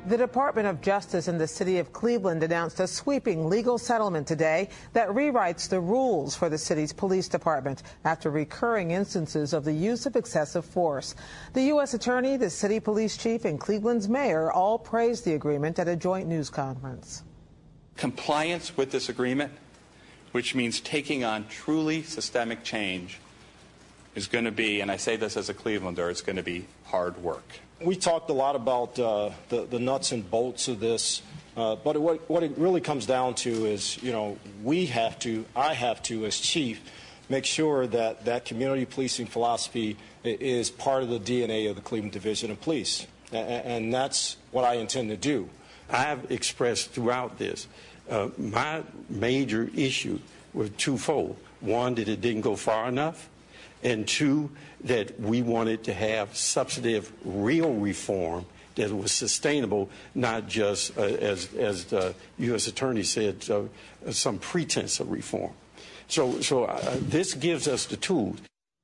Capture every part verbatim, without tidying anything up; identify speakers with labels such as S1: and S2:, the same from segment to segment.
S1: The Department of Justice in the city of Cleveland announced a sweeping legal settlement today that rewrites the rules for the city's police department after recurring instances of the use of excessive force. The U S attorney, the city police chief, and Cleveland's mayor all praised the agreement at a joint news conference.
S2: Compliance with this agreement, which means taking on truly systemic change, is going to be, and I say this as a Clevelander, it's going to be hard work.
S3: We talked a lot about uh, the, the nuts and bolts of this, uh, but what, what it really comes down to is, you know, we have to, I have to, as chief, make sure that that community policing philosophy is part of the D N A of the Cleveland Division of Police, and, and that's what I intend to do.
S4: I've expressed throughout this, uh, my major issue was twofold. One, that it didn't go far enough, and two, that we wanted to have substantive, real reform that was sustainable, not just, uh, as, as the U S attorney said, uh, some pretense of reform. So, so uh, this gives us the tools.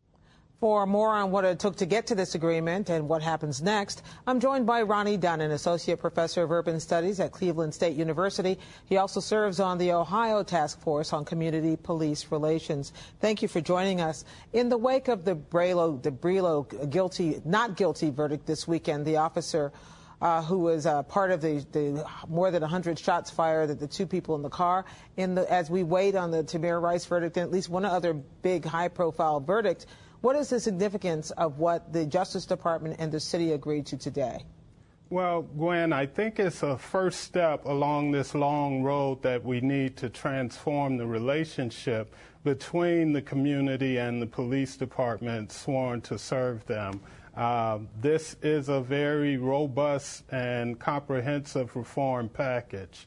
S1: For more on what it took to get to this agreement and what happens next, I'm joined by Ronnie Dunn, an associate professor of urban studies at Cleveland State University. He also serves on the Ohio Task Force on Community Police Relations. Thank you for joining us. In the wake of the Brelo, the Brelo guilty, not guilty verdict this weekend, the officer Uh, who was uh, part of the, the more than one hundred shots fired at the two people in the car. In the, as we wait on the Tamir Rice verdict and at least one other big high-profile verdict, what is the significance of what the Justice Department and the city agreed to today?
S5: Well, Gwen, I think it's a first step along this long road that we need to transform the relationship between the community and the police department sworn to serve them. Uh, this is a very robust and comprehensive reform package.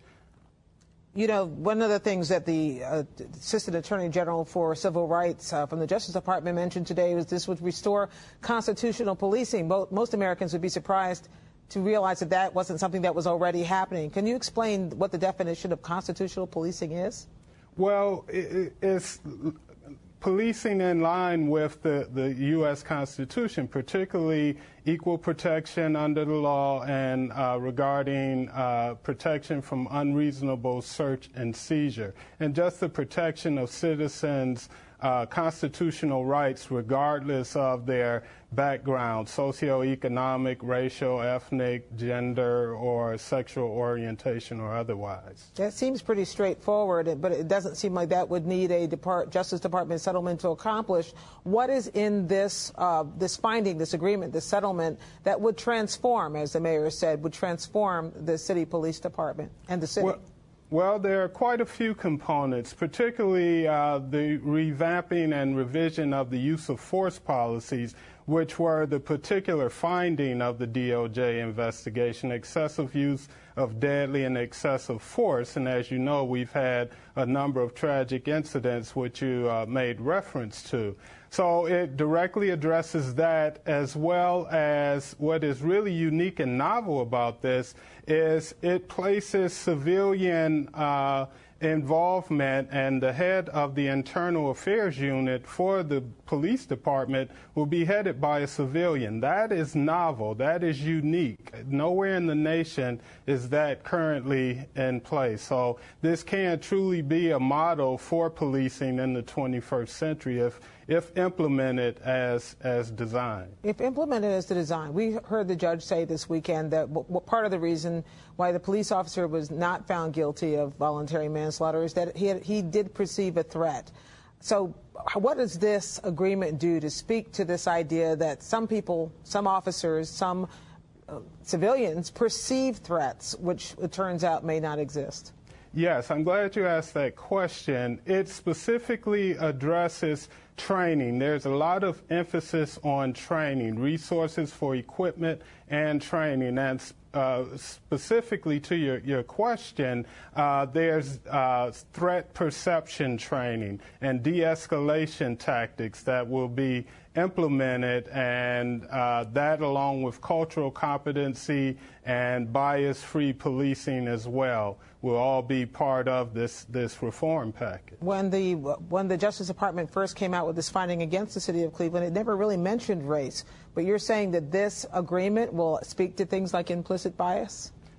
S1: You know, one of the things that the uh, Assistant Attorney General for Civil Rights uh, from the Justice Department mentioned today was this would restore constitutional policing. Most Americans would be surprised to realize that that wasn't something that was already happening. Can you explain what the definition of constitutional policing is?
S5: Well, it, it's policing in line with the, the U S Constitution, particularly equal protection under the law and uh, regarding uh, protection from unreasonable search and seizure, and just the protection of citizens' uh, constitutional rights regardless of their background, socioeconomic, racial, ethnic, gender, or sexual orientation or otherwise.
S1: That seems pretty straightforward, but it doesn't seem like that would need a Depart- Justice Department settlement to accomplish. What is in this, uh, this finding, this agreement, this settlement that would transform, as the mayor said, would transform the city police department and the city?
S5: Well, Well, there are quite a few components, particularly uh, the revamping and revision of the use of force policies, which were the particular finding of the D O J investigation, excessive use of deadly and excessive force. And as you know, we've had a number of tragic incidents which you uh, made reference to. So it directly addresses that, as well as what is really unique and novel about this is it places civilian uh, involvement, and the head of the internal affairs unit for the police department will be headed by a civilian. That is novel. That is unique. Nowhere in the nation is that currently in place. So this can truly be a model for policing in the twenty-first century if if implemented as as designed.
S1: If implemented as the design. We heard the judge say this weekend that w part of the reason why the police officer was not found guilty of voluntary manslaughter is that he, had, he did perceive a threat. So what does this agreement do to speak to this idea that some people, some officers, some uh, civilians perceive threats, which it turns out may not exist?
S5: Yes, I'm glad you asked that question. It specifically addresses training. There's a lot of emphasis on training, resources for equipment and training. And uh, specifically to your, your question, uh, there's uh, threat perception training and de-escalation tactics that will be implemented, and uh, that along with cultural competency and bias-free policing as well will all be part of this this reform package.
S1: When the when the Justice Department first came out with this finding against the city of Cleveland, it never really mentioned race. But you're saying that this agreement will speak to things like implicit bias?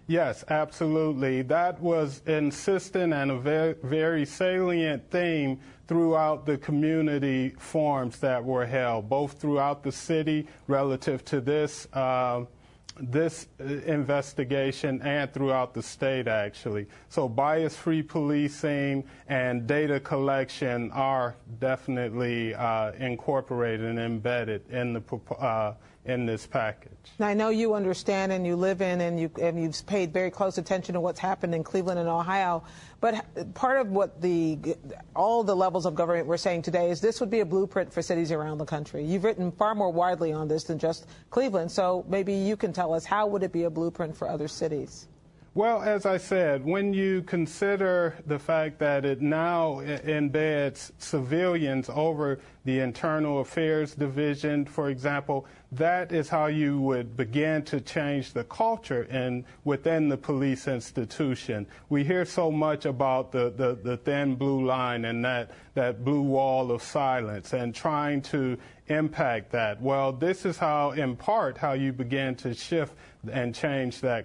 S5: Yes, absolutely. That was insistent and a very, very salient theme throughout the community forums that were held, both throughout the city relative to this uh, this investigation and throughout the state, actually. So bias-free policing and data collection are definitely uh, incorporated and embedded in the uh, in this package.
S1: Now, I know you understand and you live in and, you, and you've paid very close attention to what's happened in Cleveland and Ohio, but part of what the all the levels of government were saying today is this would be a blueprint for cities around the country. You've written far more widely on this than just Cleveland, so maybe you can tell us, how would it be a blueprint for other cities?
S5: Well, as I said, when you consider the fact that it now embeds civilians over the Internal Affairs Division, for example, that is how you would begin to change the culture in, within the police institution. We hear so much about the, the, the thin blue line and that, that blue wall of silence and trying to impact that. Well, this is how, in part, how you begin to shift and change that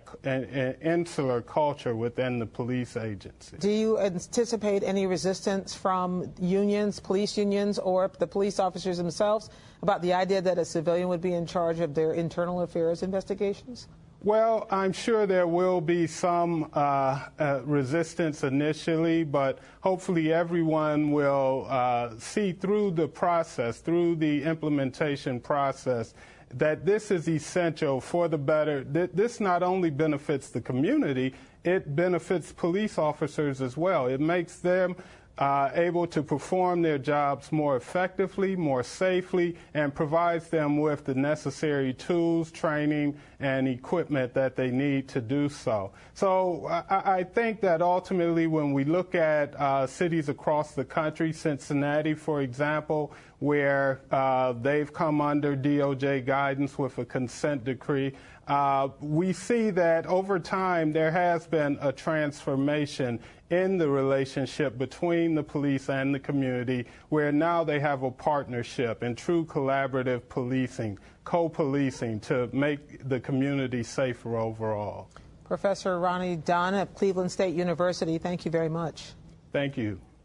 S5: insular culture within the police agency.
S1: Do you anticipate any resistance from unions, police unions, or the police officers themselves about the idea that a civilian would be in charge of their internal affairs investigations?
S5: Well, I'm sure there will be some uh, uh, resistance initially, but hopefully everyone will uh, see through the process, through the implementation process, that this is essential for the better. This not only benefits the community, it benefits police officers as well. It makes them Uh, able to perform their jobs more effectively, more safely, and provides them with the necessary tools, training, and equipment that they need to do so. So I, I think that ultimately when we look at uh, cities across the country, Cincinnati, for example, where uh, they've come under D O J guidance with a consent decree, uh, we see that over time there has been a transformation in the relationship between the police and the community, where now they have a partnership and true collaborative policing, co-policing to make the community safer overall.
S1: Professor Ronnie Dunn of Cleveland State University, thank you very much.
S5: Thank you.